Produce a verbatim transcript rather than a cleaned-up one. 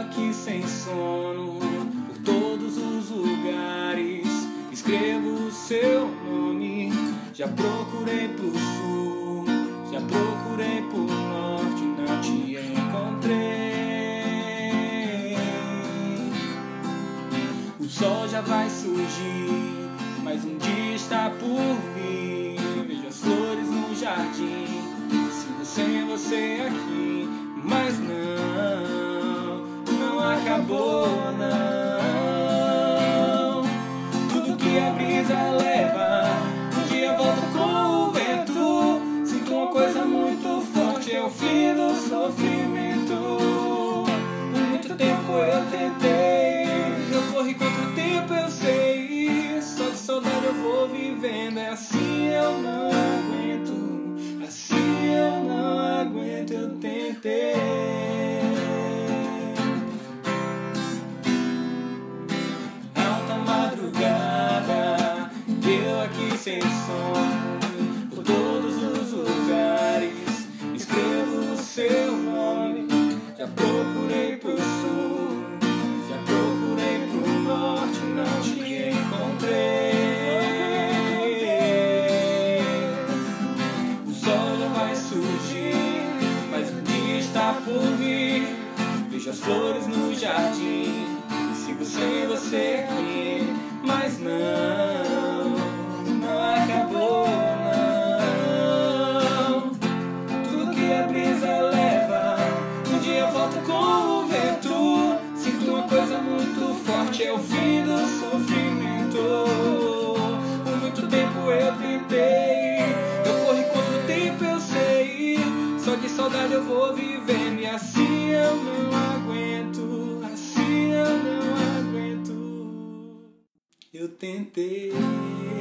aqui sem sono, por todos os lugares, escrevo o seu nome. Já procurei pro sul, já procurei pro norte, não te encontrei. O sol já vai surgir, mas um dia está por vir. Vejo as flores no jardim, sigo sem você aqui, mas não, não acabou não. Tudo que a brisa leva, um dia volta com o vento. Sinto uma coisa muito forte, é o fim do sofrimento. Por muito tempo eu tentei, eu corri contra o tempo, eu sei. Só de saudade eu vou vivendo, é assim eu não aguento, assim eu não aguento, eu tentei. Alta madrugada, eu aqui sem sono, por todos os lugares, escrevo o seu nome. Já procurei pro sul, já procurei pro norte, não te encontrei. O sol já vai surgir, mas o dia está por vir. Vejo as flores no jardim, sigo sem você aqui, mas não, não acabou não. Tudo que a brisa leva, um dia volta com o vento. Sinto uma coisa muito forte, é o fim do sofrimento. Por muito tempo eu tentei, eu corri contra o tempo, eu sei. Só de saudade eu vou vivendo, e assim eu não aguento, assim eu não aguento. Eu tentei.